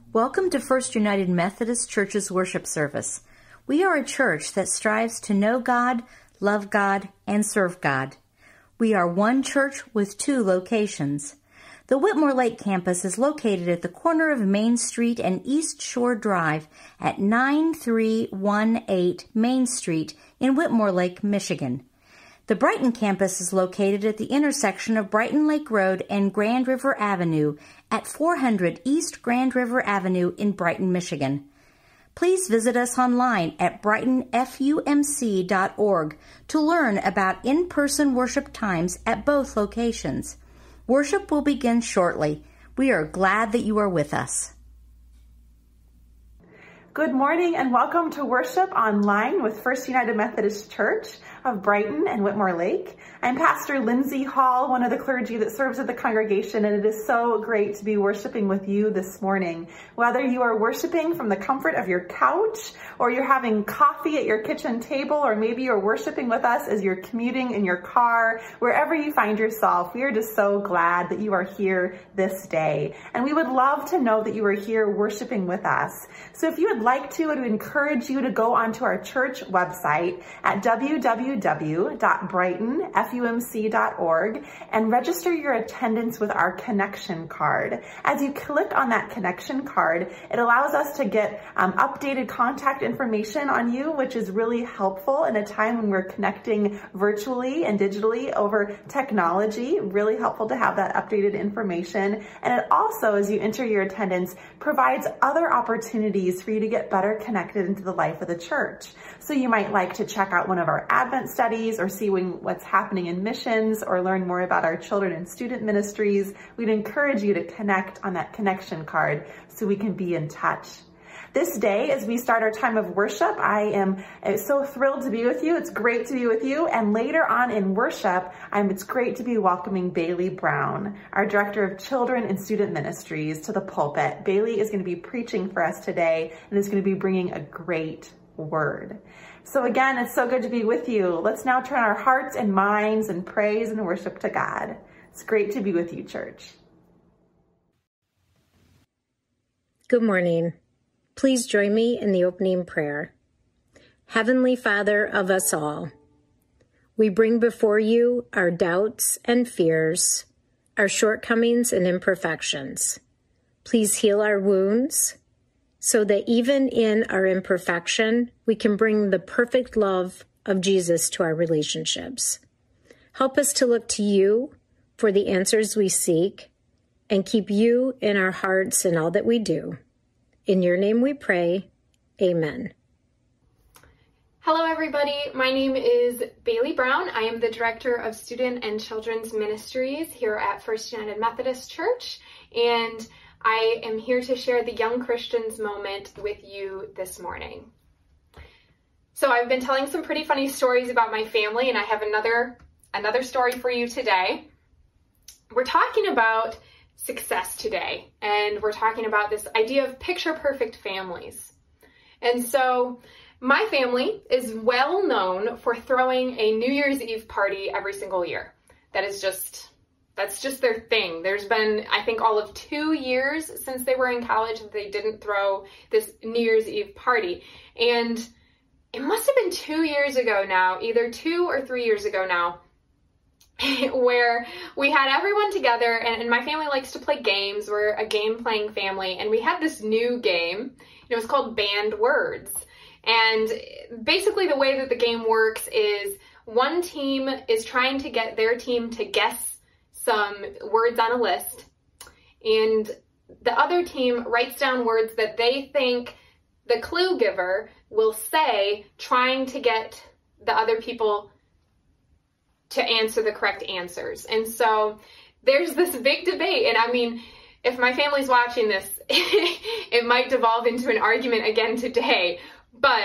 Welcome to First United Methodist Church's worship service. We are a church that strives to know God, love God, and serve God. We are one church with two locations. The Whitmore Lake campus is located at the corner of Main Street and East Shore Drive at 9318 Main Street in Whitmore Lake, Michigan. The Brighton campus is located at the intersection of Brighton Lake Road and Grand River Avenue at 400 East Grand River Avenue in Brighton, Michigan. Please visit us online at brightonfumc.org to learn about in-person worship times at both locations. Worship will begin shortly. We are glad that you are with us. Good morning and welcome to worship online with First United Methodist Church of Brighton and Whitmore Lake. I'm Pastor Lindsay Hall, one of the clergy that serves at the congregation, and it is so great to be worshiping with you this morning. Whether you are worshiping from the comfort of your couch, or you're having coffee at your kitchen table, or maybe you're worshiping with us as you're commuting in your car, wherever you find yourself, we are just so glad that you are here this day. And we would love to know that you are here worshiping with us. So if you would like to, I would encourage you to go onto our church website at www.brightonfumc.org and register your attendance with our connection card. As you click on that connection card, it allows us to get updated contact information on you, which is really helpful in a time when we're connecting virtually and digitally over technology. Really helpful to have that updated information. And it also, as you enter your attendance, provides other opportunities for you to get better connected into the life of the church. So you might like to check out one of our Advent studies or see what's happening in missions or learn more about our children and student ministries. We'd encourage you to connect on that connection card so we can be in touch. This day, as we start our time of worship, I am so thrilled to be with you. It's great to be with you. And later on in worship, it's great to be welcoming Bailey Brown, our Director of Children and Student Ministries, to the pulpit. Bailey is going to be preaching for us today and is going to be bringing a great word. So again, it's so good to be with you. Let's now turn our hearts and minds and praise and worship to God. It's great to be with you, church. Good morning. Please join me in the opening prayer. Heavenly Father of us all, we bring before you our doubts and fears, our shortcomings and imperfections. Please heal our wounds so that even in our imperfection, we can bring the perfect love of Jesus to our relationships. Help us to look to you for the answers we seek and keep you in our hearts in all that we do. In your name we pray, amen. Hello everybody, my name is Bailey Brown. I am the Director of Student and Children's Ministries here at First United Methodist Church, and I am here to share the Young Christians moment with you this morning. So I've been telling some pretty funny stories about my family, and I have another story for you today. We're talking about success today, and we're talking about this idea of picture-perfect families. And so my family is well known for throwing a New Year's Eve party every single year. That's just their thing. There's been, I think, all of 2 years since they were in college that they didn't throw this New Year's Eve party. And it must have been 2 years ago now, either 2 or 3 years ago now, where we had everyone together, and my family likes to play games. We're a game-playing family, and we had this new game. It was called Banned Words. And basically the way that the game works is one team is trying to get their team to guess some words on a list, and the other team writes down words that they think the clue giver will say, trying to get the other people to answer the correct answers. And so there's this big debate. And I mean, if my family's watching this, it might devolve into an argument again today. But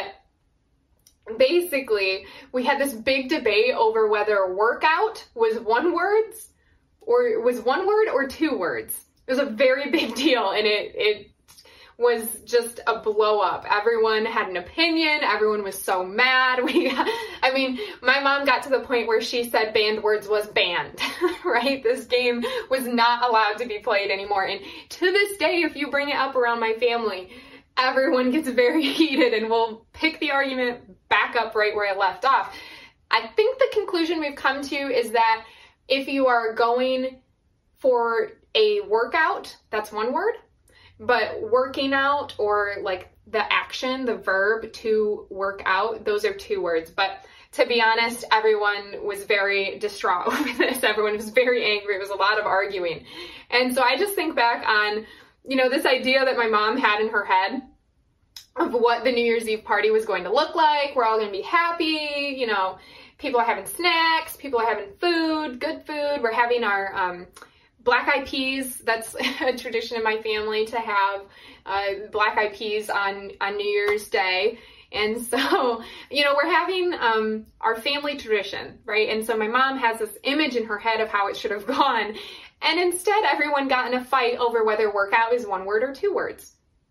basically, we had this big debate over whether workout was one word or 2 words. It was a very big deal. And was just a blow up. Everyone had an opinion. Everyone was so mad. My mom got to the point where she said banned words was banned, right? This game was not allowed to be played anymore. And to this day, if you bring it up around my family, everyone gets very heated and will pick the argument back up right where it left off. I think the conclusion we've come to is that if you are going for a workout, that's one word, but working out or like the action, the verb to work out, those are two words. But to be honest, everyone was very distraught over this. Everyone was very angry. It was a lot of arguing. And so I just think back on, this idea that my mom had in her head of what the New Year's Eve party was going to look like. We're all going to be happy, people are having snacks, people are having food, good food. We're having our black eyed peas. That's a tradition in my family to have black eyed peas on New Year's Day. And so, we're having our family tradition, right? And so my mom has this image in her head of how it should have gone. And instead, everyone got in a fight over whether workout is one word or two words.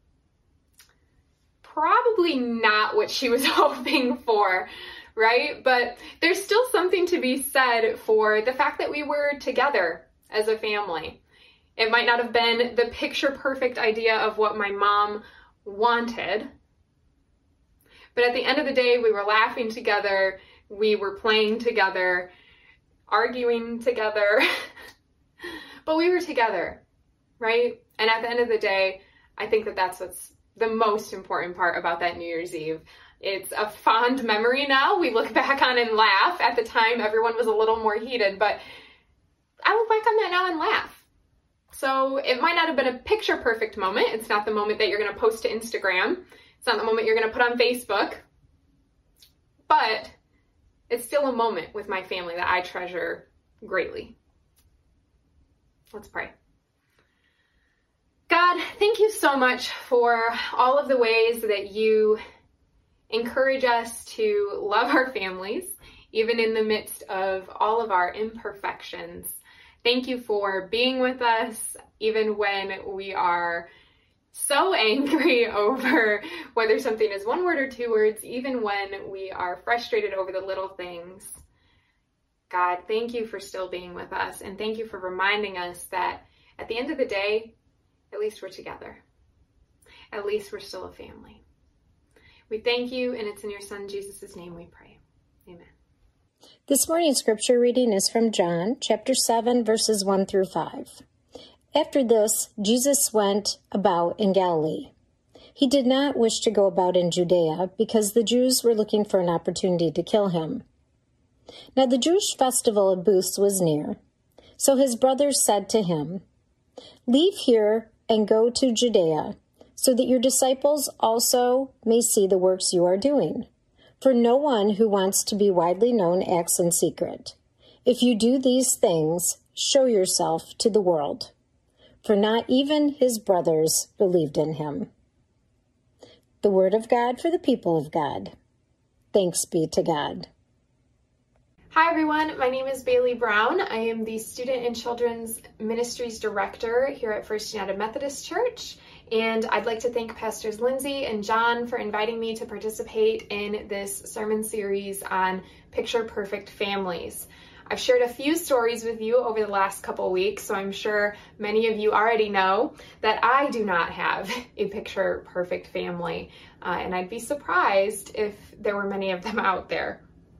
Probably not what she was hoping for, right? But there's still something to be said for the fact that we were together as a family. It might not have been the picture perfect idea of what my mom wanted, but at the end of the day, we were laughing together, we were playing together, arguing together, but we were together, right? And at the end of the day, I think that that's what's the most important part about that New Year's Eve. It's a fond memory now. We look back on and laugh. At the time, everyone was a little more heated, but I look back on that now and laugh. So it might not have been a picture perfect moment. It's not the moment that you're going to post to Instagram. It's not the moment you're going to put on Facebook. But it's still a moment with my family that I treasure greatly. Let's pray. God, thank you so much for all of the ways that you encourage us to love our families, even in the midst of all of our imperfections. Thank you for being with us, even when we are so angry over whether something is one word or two words, even when we are frustrated over the little things. God, thank you for still being with us, and thank you for reminding us that at the end of the day, at least we're together. At least we're still a family. We thank you, and it's in your Son, Jesus' name we pray. Amen. This morning's scripture reading is from John, chapter 7, verses 1 through 5. After this, Jesus went about in Galilee. He did not wish to go about in Judea because the Jews were looking for an opportunity to kill him. Now the Jewish festival of booths was near. So his brothers said to him, "Leave here and go to Judea, so that your disciples also may see the works you are doing. For no one who wants to be widely known acts in secret. If you do these things, show yourself to the world." For not even his brothers believed in him. The word of God for the people of God. Thanks be to God. Hi everyone, my name is Bailey Brown. I am the Student and Children's Ministries Director here at First United Methodist Church, and I'd like to thank Pastors Lindsay and John for inviting me to participate in this sermon series on Picture Perfect Families. I've shared a few stories with you over the last couple weeks, so I'm sure many of you already know that I do not have a picture perfect family, and I'd be surprised if there were many of them out there.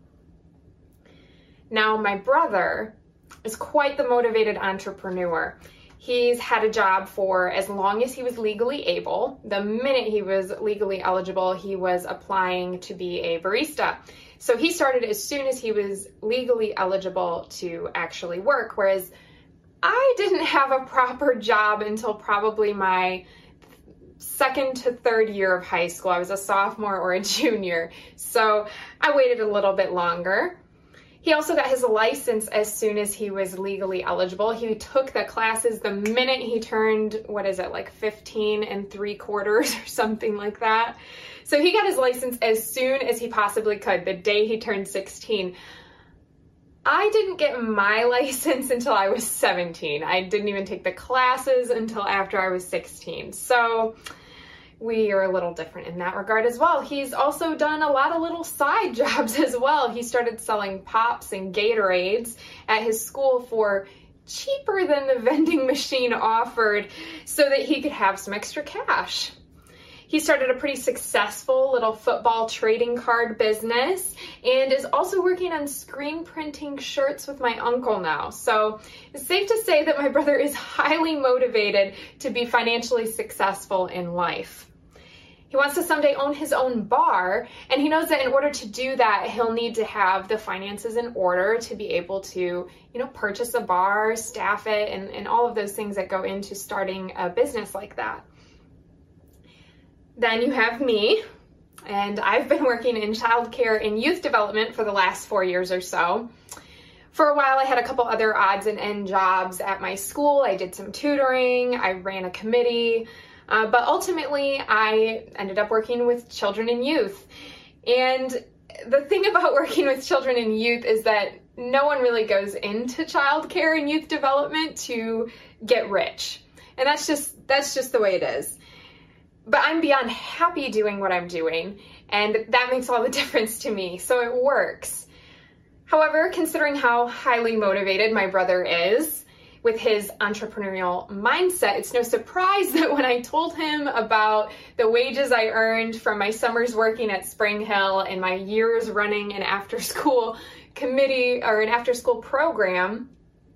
Now, my brother is quite the motivated entrepreneur. He's had a job for as long as he was legally able. The minute he was legally eligible, he was applying to be a barista. So he started as soon as he was legally eligible to actually work, whereas I didn't have a proper job until probably my second to third year of high school. I was a sophomore or a junior, so I waited a little bit longer. He also got his license as soon as he was legally eligible. He took the classes the minute he turned, 15 3/4 or something like that. So he got his license as soon as he possibly could, the day he turned 16. I didn't get my license until I was 17. I didn't even take the classes until after I was 16. So we are a little different in that regard as well. He's also done a lot of little side jobs as well. He started selling Pops and Gatorades at his school for cheaper than the vending machine offered so that he could have some extra cash. He started a pretty successful little football trading card business and is also working on screen printing shirts with my uncle now. So it's safe to say that my brother is highly motivated to be financially successful in life. He wants to someday own his own bar, and he knows that in order to do that, he'll need to have the finances in order to be able to, purchase a bar, staff it, and all of those things that go into starting a business like that. Then you have me, and I've been working in childcare and youth development for the last 4 years or so. For a while, I had a couple other odds and end jobs at my school. I did some tutoring, I ran a committee, but ultimately I ended up working with children and youth. And the thing about working with children and youth is that no one really goes into childcare and youth development to get rich. And that's just the way it is. But I'm beyond happy doing what I'm doing, and that makes all the difference to me, so it works. However, considering how highly motivated my brother is with his entrepreneurial mindset, it's no surprise that when I told him about the wages I earned from my summers working at Spring Hill and my years running an after-school committee or an after-school program,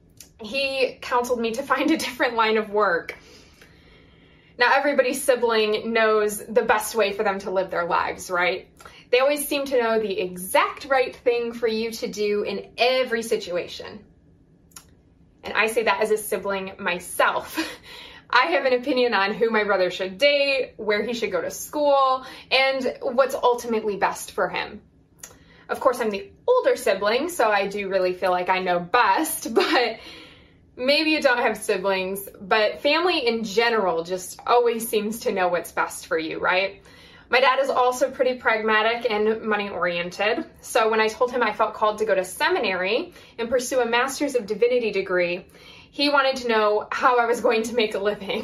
he counseled me to find a different line of work. Now, everybody's sibling knows the best way for them to live their lives, right? They always seem to know the exact right thing for you to do in every situation. And I say that as a sibling myself. I have an opinion on who my brother should date, where he should go to school, and what's ultimately best for him. Of course, I'm the older sibling, so I do really feel like I know best, but maybe you don't have siblings, but family in general just always seems to know what's best for you, right? My dad is also pretty pragmatic and money-oriented, so when I told him I felt called to go to seminary and pursue a Master's of Divinity degree, he wanted to know how I was going to make a living.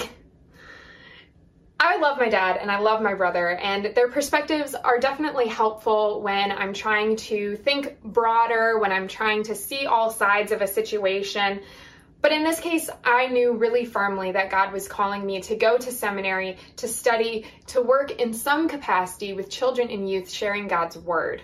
I love my dad and I love my brother, and their perspectives are definitely helpful when I'm trying to think broader, when I'm trying to see all sides of a situation. But in this case, I knew really firmly that God was calling me to go to seminary, to study, to work in some capacity with children and youth sharing God's word.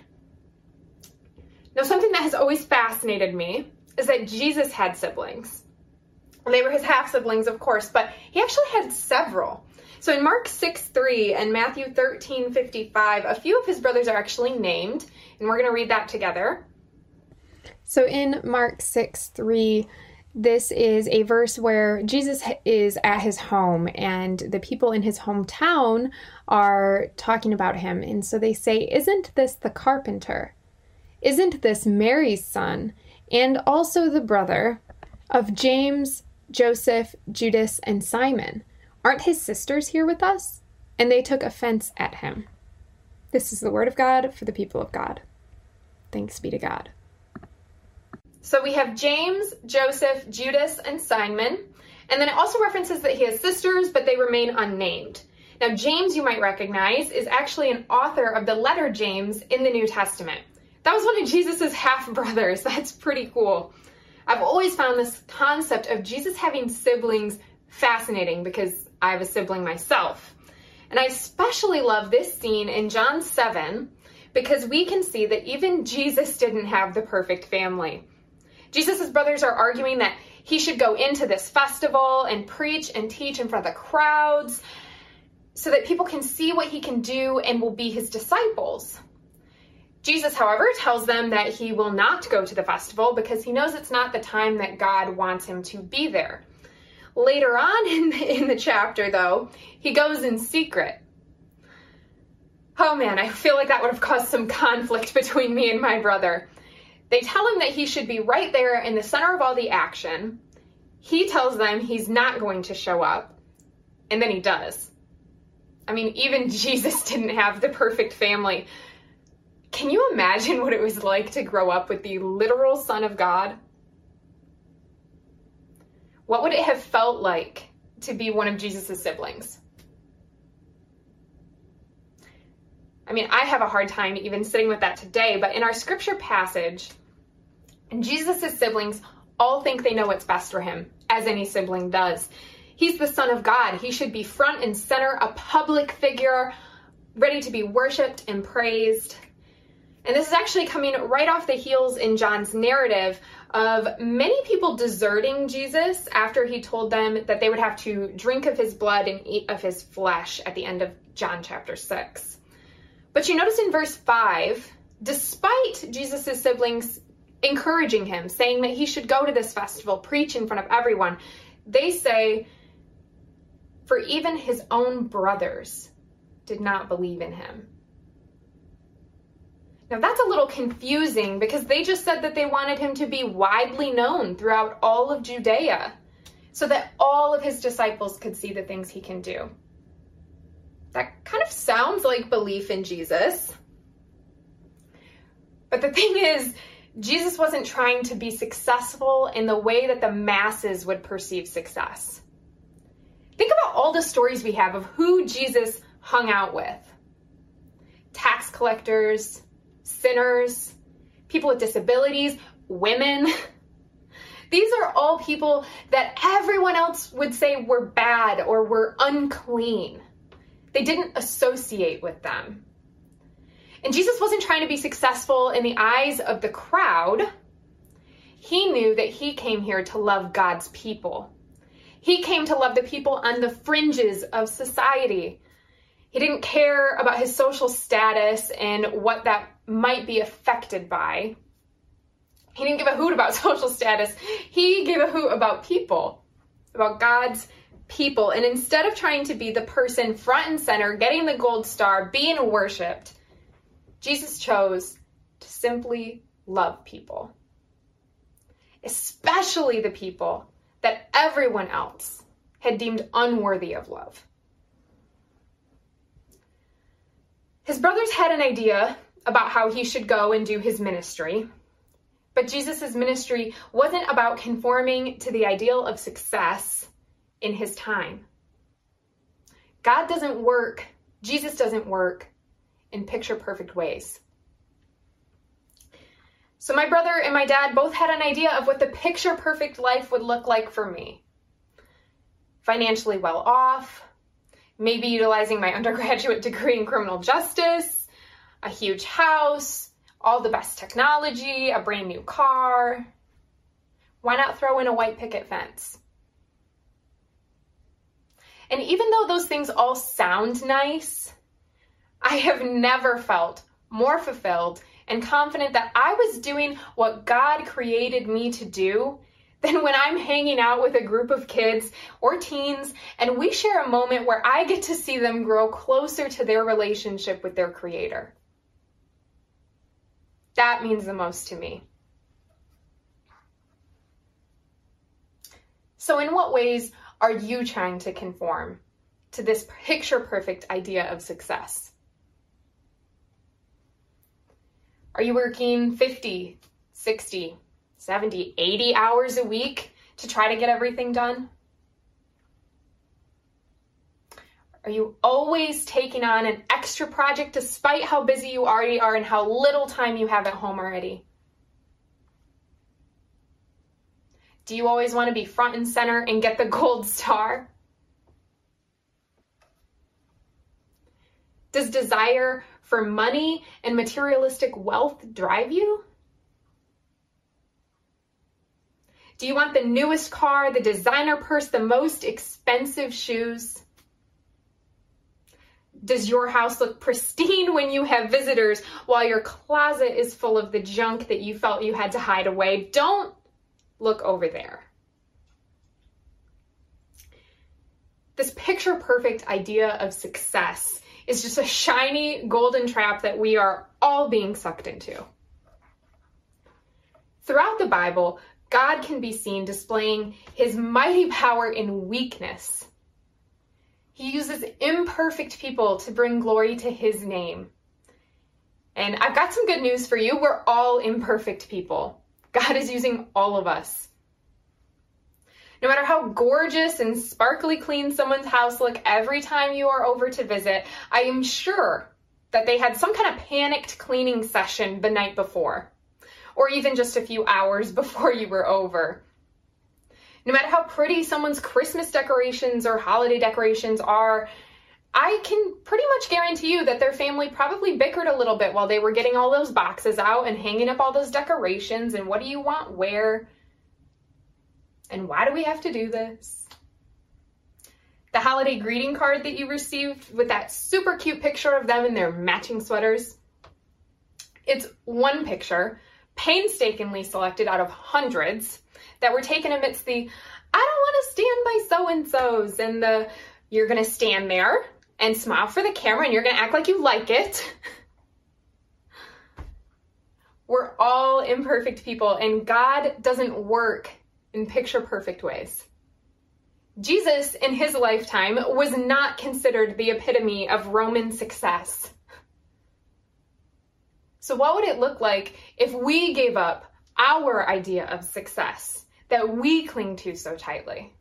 Now, something that has always fascinated me is that Jesus had siblings. They were his half-siblings, of course, but he actually had several. So in Mark 6:3 and Matthew 13:55, a few of his brothers are actually named, and we're going to read that together. So in Mark 6:3, this is a verse where Jesus is at his home and the people in his hometown are talking about him. And so they say, "Isn't this the carpenter? Isn't this Mary's son? And also the brother of James, Joseph, Judas, and Simon? Aren't his sisters here with us?" And they took offense at him. This is the word of God for the people of God. Thanks be to God. So we have James, Joseph, Judas, and Simon. And then it also references that he has sisters, but they remain unnamed. Now, James, you might recognize, is actually an author of the letter James in the New Testament. That was one of Jesus's half-brothers. That's pretty cool. I've always found this concept of Jesus having siblings fascinating because I have a sibling myself. And I especially love this scene in John 7 because we can see that even Jesus didn't have the perfect family. Jesus' brothers are arguing that he should go into this festival and preach and teach in front of the crowds so that people can see what he can do and will be his disciples. Jesus, however, tells them that he will not go to the festival because he knows it's not the time that God wants him to be there. Later on in the chapter, though, he goes in secret. Oh man, I feel like that would have caused some conflict between me and my brother. They tell him that he should be right there in the center of all the action. He tells them he's not going to show up, and then he does. I mean, even Jesus didn't have the perfect family. Can you imagine what it was like to grow up with the literal Son of God? What would it have felt like to be one of Jesus' siblings? I mean, I have a hard time even sitting with that today, but in our scripture passage, Jesus' siblings all think they know what's best for him, as any sibling does. He's the Son of God. He should be front and center, a public figure, ready to be worshiped and praised. And this is actually coming right off the heels in John's narrative of many people deserting Jesus after he told them that they would have to drink of his blood and eat of his flesh at the end of John chapter 6. But you notice in verse 5, despite Jesus' siblings encouraging him, saying that he should go to this festival, preach in front of everyone, they say, for even his own brothers did not believe in him. Now that's a little confusing because they just said that they wanted him to be widely known throughout all of Judea so that all of his disciples could see the things he can do. That kind of sounds like belief in Jesus. But the thing is, Jesus wasn't trying to be successful in the way that the masses would perceive success. Think about all the stories we have of who Jesus hung out with. Tax collectors, sinners, people with disabilities, women. These are all people that everyone else would say were bad or were unclean. They didn't associate with them. And Jesus wasn't trying to be successful in the eyes of the crowd. He knew that he came here to love God's people. He came to love the people on the fringes of society. He didn't care about his social status and what that might be affected by. He didn't give a hoot about social status. He gave a hoot about people, about God's people. And instead of trying to be the person front and center, getting the gold star, being worshiped, Jesus chose to simply love people, especially the people that everyone else had deemed unworthy of love. His brothers had an idea about how he should go and do his ministry, but Jesus' ministry wasn't about conforming to the ideal of success in his time. God doesn't work, Jesus doesn't work in picture-perfect ways. So my brother and my dad both had an idea of what the picture-perfect life would look like for me. Financially well off, maybe utilizing my undergraduate degree in criminal justice, a huge house, all the best technology, a brand new car. Why not throw in a white picket fence? And even though those things all sound nice, I have never felt more fulfilled and confident that I was doing what God created me to do than when I'm hanging out with a group of kids or teens and we share a moment where I get to see them grow closer to their relationship with their Creator. That means the most to me. So in what ways are you trying to conform to this picture-perfect idea of success? Are you working 50, 60, 70, 80 hours a week to try to get everything done? Are you always taking on an extra project despite how busy you already are and how little time you have at home already? Do you always want to be front and center and get the gold star? Does desire for money and materialistic wealth drive you? Do you want the newest car, the designer purse, the most expensive shoes? Does your house look pristine when you have visitors while your closet is full of the junk that you felt you had to hide away? Don't look over there. This picture-perfect idea of success is just a shiny golden trap that we are all being sucked into. Throughout the Bible, God can be seen displaying his mighty power in weakness. He uses imperfect people to bring glory to his name. And I've got some good news for you. We're all imperfect people. God is using all of us. No matter how gorgeous and sparkly clean someone's house look every time you are over to visit, I am sure that they had some kind of panicked cleaning session the night before, or even just a few hours before you were over. No matter how pretty someone's Christmas decorations or holiday decorations are, I can pretty much guarantee you that their family probably bickered a little bit while they were getting all those boxes out and hanging up all those decorations and what do you want where, and why do we have to do this? The holiday greeting card that you received with that super cute picture of them in their matching sweaters, it's one picture, painstakingly selected out of hundreds, that were taken amidst the, I don't want to stand by so-and-sos, and the, you're going to stand there and smile for the camera and you're going to act like you like it. We're all imperfect people, and God doesn't work in picture-perfect ways. Jesus, in his lifetime, was not considered the epitome of Roman success. So what would it look like if we gave up our idea of success that we cling to so tightly?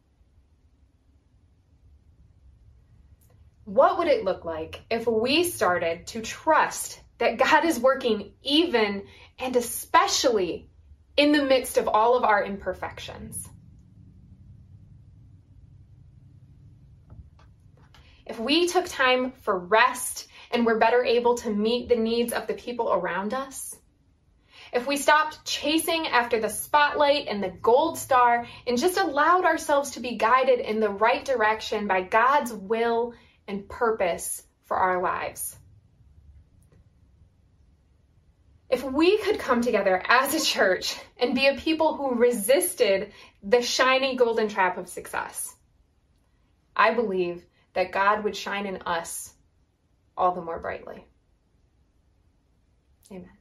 What would it look like if we started to trust that God is working even and especially in the midst of all of our imperfections? If we took time for rest and were better able to meet the needs of the people around us, if we stopped chasing after the spotlight and the gold star and just allowed ourselves to be guided in the right direction by God's will and purpose for our lives. If we could come together as a church and be a people who resisted the shiny golden trap of success, I believe that God would shine in us all the more brightly. Amen.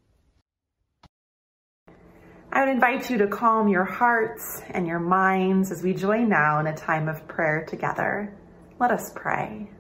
I would invite you to calm your hearts and your minds as we join now in a time of prayer together. Let us pray.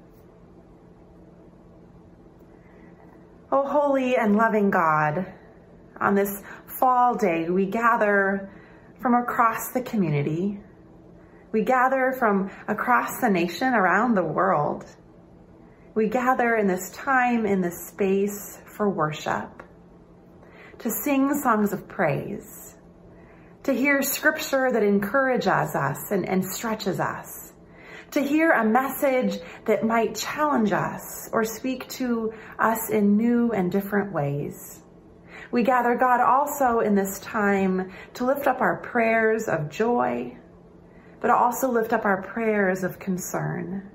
Oh, holy and loving God, on this fall day, we gather from across the community. We gather from across the nation, around the world. We gather in this time, in this space for worship, to sing songs of praise, to hear scripture that encourages us and stretches us, to hear a message that might challenge us or speak to us in new and different ways. We gather, God, also in this time to lift up our prayers of joy, but also lift up our prayers of concern.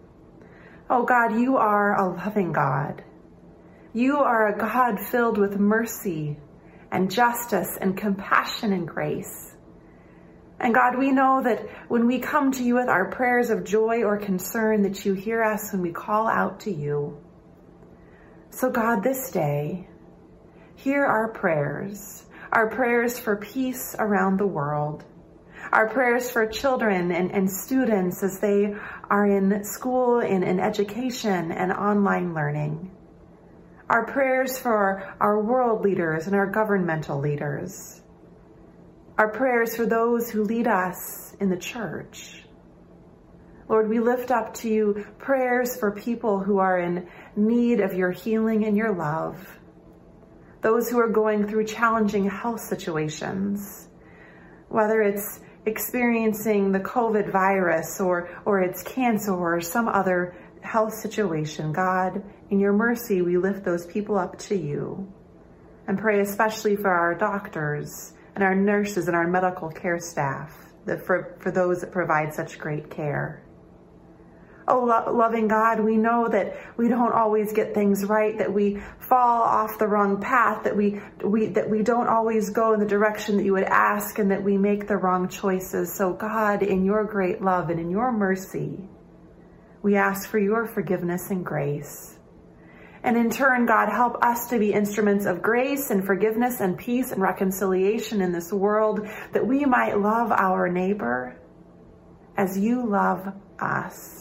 Oh God, you are a loving God. You are a God filled with mercy and justice and compassion and grace. And God, we know that when we come to you with our prayers of joy or concern, that you hear us when we call out to you. So God, this day, hear our prayers for peace around the world, our prayers for children and students as they are in school, in education and online learning, our prayers for our world leaders and our governmental leaders, our prayers for those who lead us in the church. Lord, we lift up to you prayers for people who are in need of your healing and your love, those who are going through challenging health situations, whether it's experiencing the COVID virus or it's cancer or some other health situation. God, in your mercy, we lift those people up to you and pray especially for our doctors and our nurses and our medical care staff, for those that provide such great care. Oh, loving God, we know that we don't always get things right, that we fall off the wrong path, that we don't always go in the direction that you would ask, and that we make the wrong choices. So God, in your great love and in your mercy, we ask for your forgiveness and grace. And in turn, God, help us to be instruments of grace and forgiveness and peace and reconciliation in this world, that we might love our neighbor as you love us.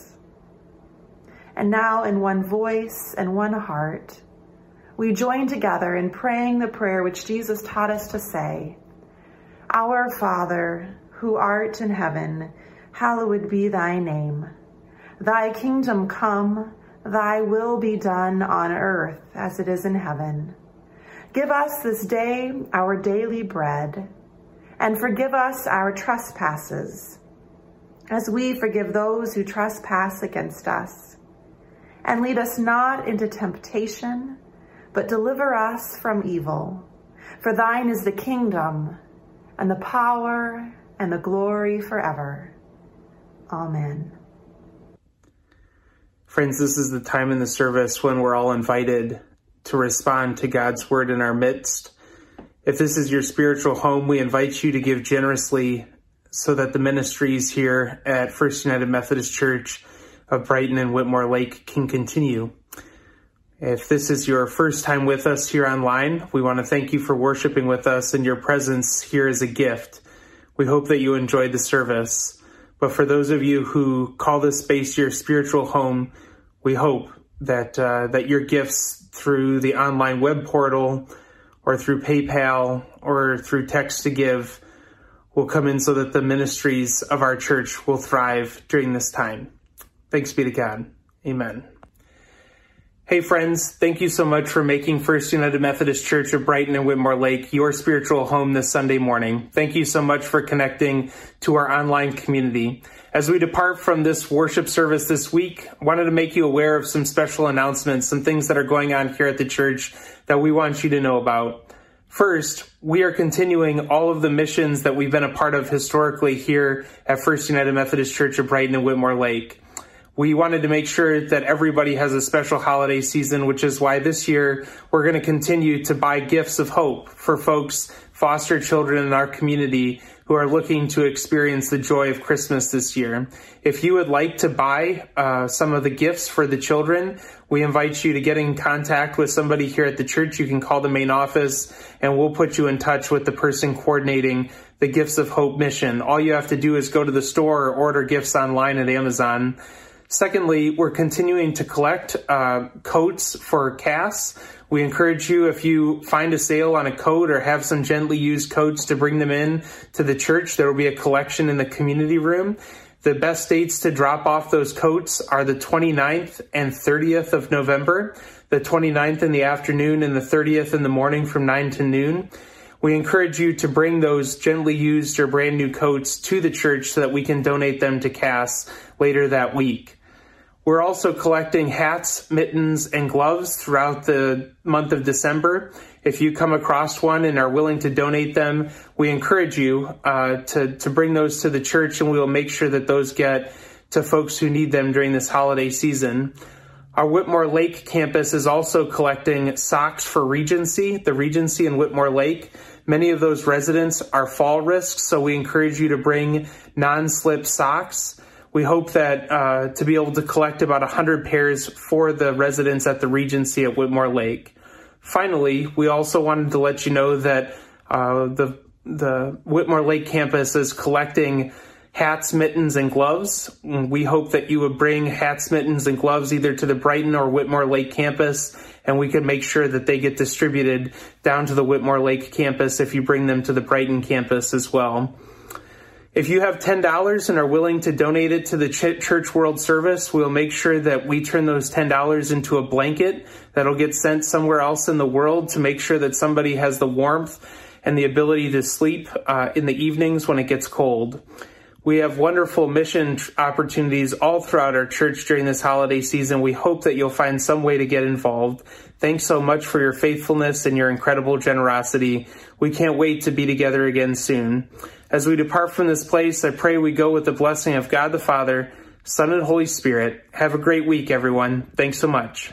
And now, in one voice and one heart, we join together in praying the prayer which Jesus taught us to say, Our Father, who art in heaven, hallowed be thy name. Thy kingdom come, Thy will be done on earth as it is in heaven. Give us this day our daily bread, and forgive us our trespasses, as we forgive those who trespass against us. And lead us not into temptation, but deliver us from evil. For thine is the kingdom, and the power, and the glory forever. Amen. Friends, this is the time in the service when we're all invited to respond to God's word in our midst. If this is your spiritual home, we invite you to give generously so that the ministries here at First United Methodist Church of Brighton and Whitmore Lake can continue. If this is your first time with us here online, we want to thank you for worshiping with us, and your presence here is a gift. We hope that you enjoyed the service. But for those of you who call this space your spiritual home, we hope that your gifts through the online web portal or through PayPal or through text to give will come in so that the ministries of our church will thrive during this time. Thanks be to God. Amen. Hey friends, thank you so much for making First United Methodist Church of Brighton and Whitmore Lake your spiritual home this Sunday morning. Thank you so much for connecting to our online community. As we depart from this worship service this week, I wanted to make you aware of some special announcements, some things that are going on here at the church that we want you to know about. First, we are continuing all of the missions that we've been a part of historically here at First United Methodist Church of Brighton and Whitmore Lake. We wanted to make sure that everybody has a special holiday season, which is why this year we're going to continue to buy gifts of hope for folks, foster children in our community who are looking to experience the joy of Christmas this year. If you would like to buy some of the gifts for the children, we invite you to get in contact with somebody here at the church. You can call the main office and we'll put you in touch with the person coordinating the Gifts of Hope mission. All you have to do is go to the store or order gifts online at Amazon. Secondly, we're continuing to collect coats for Cass. We encourage you, if you find a sale on a coat or have some gently used coats, to bring them in to the church. There will be a collection in the community room. The best dates to drop off those coats are the 29th and 30th of November, the 29th in the afternoon and the 30th in the morning from 9 to noon. We encourage you to bring those gently used or brand new coats to the church so that we can donate them to Cass later that week. We're also collecting hats, mittens, and gloves throughout the month of December. If you come across one and are willing to donate them, we encourage you to bring those to the church, and we will make sure that those get to folks who need them during this holiday season. Our Whitmore Lake campus is also collecting socks for Regency, the Regency in Whitmore Lake. Many of those residents are fall risks, so we encourage you to bring non-slip socks. We hope that to be able to collect about 100 pairs for the residents at the Regency at Whitmore Lake. Finally, we also wanted to let you know that the Whitmore Lake campus is collecting hats, mittens, and gloves. We hope that you would bring hats, mittens, and gloves either to the Brighton or Whitmore Lake campus, and we can make sure that they get distributed down to the Whitmore Lake campus if you bring them to the Brighton campus as well. If you have $10 and are willing to donate it to the Church World Service, we'll make sure that we turn those $10 into a blanket that'll get sent somewhere else in the world to make sure that somebody has the warmth and the ability to sleep in the evenings when it gets cold. We have wonderful mission opportunities all throughout our church during this holiday season. We hope that you'll find some way to get involved. Thanks so much for your faithfulness and your incredible generosity. We can't wait to be together again soon. As we depart from this place, I pray we go with the blessing of God the Father, Son, and Holy Spirit. Have a great week, everyone. Thanks so much.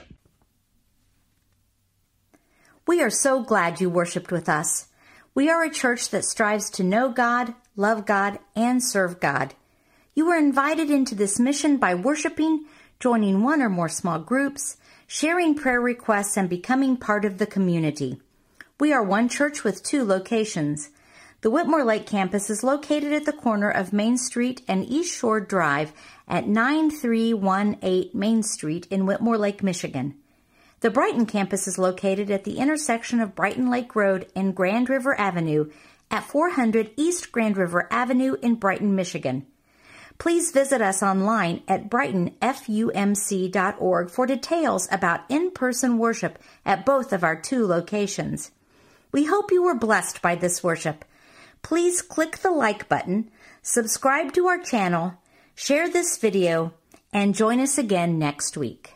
We are so glad you worshiped with us. We are a church that strives to know God, love God, and serve God. You are invited into this mission by worshiping, joining one or more small groups, sharing prayer requests, and becoming part of the community. We are one church with 2 locations. The Whitmore Lake campus is located at the corner of Main Street and East Shore Drive at 9318 Main Street in Whitmore Lake, Michigan. The Brighton campus is located at the intersection of Brighton Lake Road and Grand River Avenue at 400 East Grand River Avenue in Brighton, Michigan. Please visit us online at brightonfumc.org for details about in-person worship at both of our 2 locations. We hope you were blessed by this worship. Please click the like button, subscribe to our channel, share this video, and join us again next week.